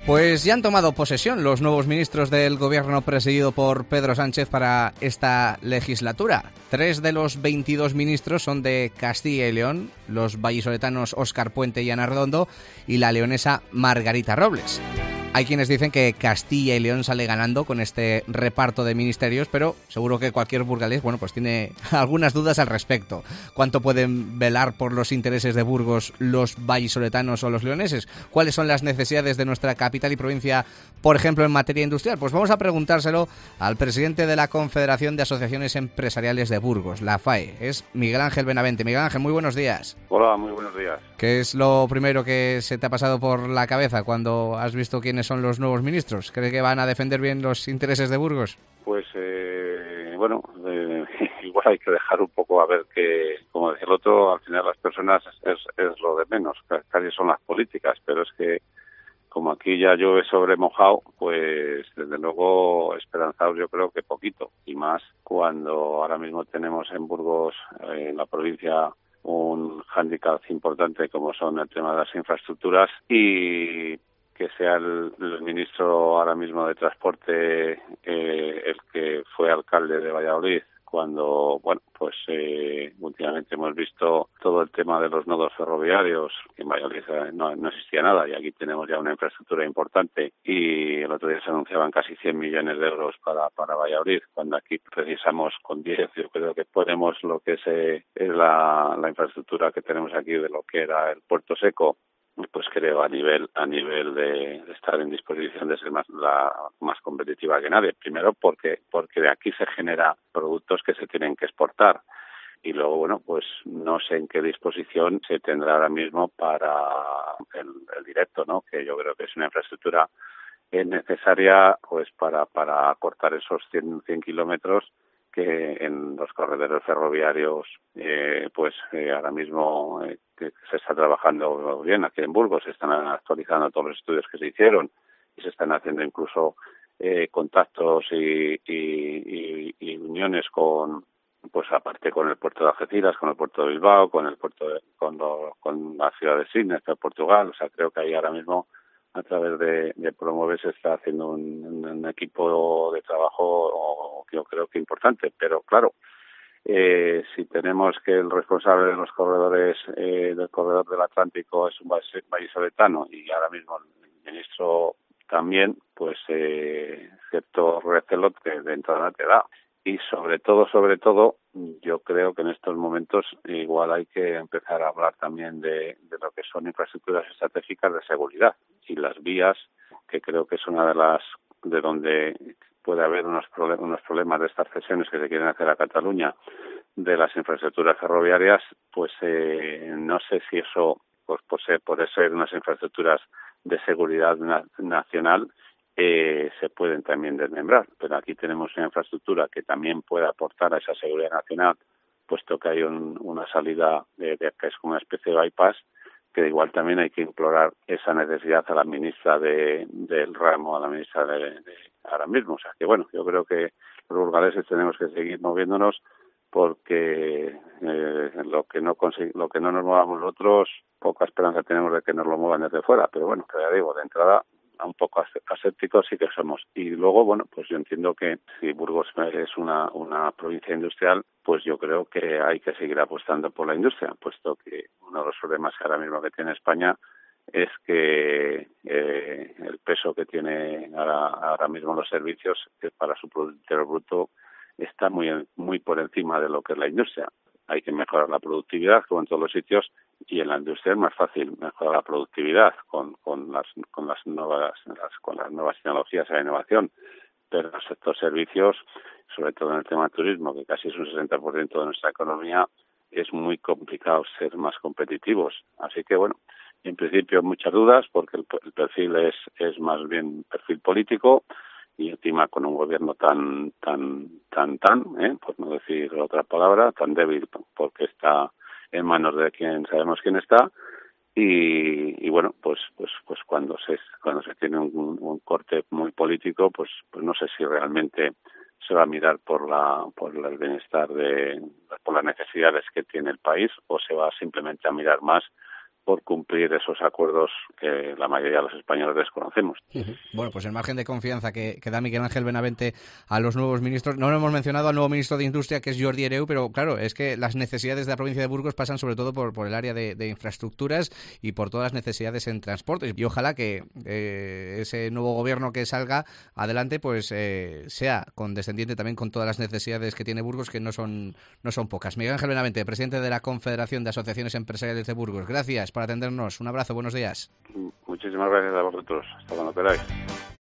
Pues ya han tomado posesión los nuevos ministros del gobierno presidido por Pedro Sánchez para esta legislatura. 3 de los 22 ministros son de Castilla y León, los vallisoletanos Óscar Puente y Ana Redondo, y la leonesa Margarita Robles. Hay quienes dicen que Castilla y León sale ganando con este reparto de ministerios, pero seguro que cualquier burgalés, pues tiene algunas dudas al respecto. ¿Cuánto pueden velar por los intereses de Burgos los vallisoletanos o los leoneses? ¿Cuáles son las necesidades de nuestra capital y provincia, por ejemplo, en materia industrial? Pues vamos a preguntárselo al presidente de la Confederación de Asociaciones Empresariales de Burgos, la FAE. Es Miguel Ángel Benavente. Miguel Ángel, muy buenos días. Hola, muy buenos días. ¿Qué es lo primero que se te ha pasado por la cabeza cuando has visto quiénes son los nuevos ministros? ¿Crees que van a defender bien los intereses de Burgos? Pues, igual hay que dejar un poco a ver que, como decía el otro, al final las personas es lo de menos, casi son las políticas, pero es que como aquí ya llueve sobre mojado, pues desde luego esperanzados yo creo que poquito, y más cuando ahora mismo tenemos en Burgos, en la provincia, un hándicap importante como son el tema de las infraestructuras, y que sea el ministro ahora mismo de Transporte el que fue alcalde de Valladolid, cuando, últimamente hemos visto todo el tema de los nodos ferroviarios, que en Valladolid no existía nada, y aquí tenemos ya una infraestructura importante, y el otro día se anunciaban casi 100 millones de euros para Valladolid, cuando aquí precisamos con 10, yo creo que ponemos lo que es la infraestructura que tenemos aquí de lo que era el Puerto Seco. Pues creo a nivel de estar en disposición de ser más competitiva que nadie. Primero porque de aquí se genera productos que se tienen que exportar, y luego pues no sé en qué disposición se tendrá ahora mismo para el directo, ¿no? Que yo creo que es una infraestructura necesaria pues para cortar esos 100 kilómetros que en los corredores ferroviarios ahora mismo que se está trabajando bien aquí en Burgos. Se están actualizando todos los estudios que se hicieron y se están haciendo incluso contactos y uniones con, pues aparte con el puerto de Algeciras, con el puerto de Bilbao, con la ciudad de Sines, de Portugal. O sea, creo que ahí ahora mismo a través de Promover se está haciendo un equipo de trabajo, yo creo que importante, pero claro, si tenemos que el responsable de los corredores del corredor del Atlántico es un vallisoletano y ahora mismo el ministro también, pues cierto recelo que de entrada te da. Y sobre todo, yo creo que en estos momentos igual hay que empezar a hablar también de lo que son infraestructuras estratégicas de seguridad y las vías, que creo que es una de donde puede haber unos problemas de estas cesiones que se quieren hacer a Cataluña de las infraestructuras ferroviarias. Pues no sé si eso, pues por ser unas infraestructuras de seguridad nacional, se pueden también desmembrar, pero aquí tenemos una infraestructura que también puede aportar a esa seguridad nacional, puesto que hay una salida que es como una especie de bypass, que igual también hay que implorar esa necesidad a la ministra del ramo, a la ministra de ahora mismo. O sea que yo creo que los burgaleses tenemos que seguir moviéndonos, porque lo que no nos movamos nosotros, poca esperanza tenemos de que nos lo muevan desde fuera, pero que ya digo, de entrada un poco asépticos sí que somos. Y luego, pues yo entiendo que si Burgos es una provincia industrial, pues yo creo que hay que seguir apostando por la industria, puesto que uno de los problemas que ahora mismo que tiene España es que el peso que tiene ahora mismo los servicios, que para su Producto Interior Bruto está muy por encima de lo que es la industria. Hay que mejorar la productividad, como en todos los sitios, y en la industria es más fácil mejorar la productividad con las nuevas tecnologías y la innovación. Pero en el sector servicios, sobre todo en el tema turismo, que casi es un 60% de nuestra economía, es muy complicado ser más competitivos. Así que en principio muchas dudas, porque el perfil es más bien perfil político, y encima con un gobierno tan, por no decir otra palabra, tan débil, porque está en manos de quien sabemos quién está, y pues cuando se tiene un corte muy político, pues no sé si realmente se va a mirar por el bienestar por las necesidades que tiene el país, o se va simplemente a mirar más por cumplir esos acuerdos que la mayoría de los españoles desconocemos. Bueno, pues el margen de confianza que da Miguel Ángel Benavente a los nuevos ministros. No lo hemos mencionado al nuevo ministro de Industria, que es Jordi Hereu, pero claro, es que las necesidades de la provincia de Burgos pasan sobre todo por el área de infraestructuras y por todas las necesidades en transportes. Y ojalá que ese nuevo gobierno que salga adelante pues sea condescendiente también con todas las necesidades que tiene Burgos, que no son pocas. Miguel Ángel Benavente, presidente de la Confederación de Asociaciones Empresariales de Burgos. Gracias por atendernos. Un abrazo, buenos días. Muchísimas gracias a vosotros. Hasta cuando queráis.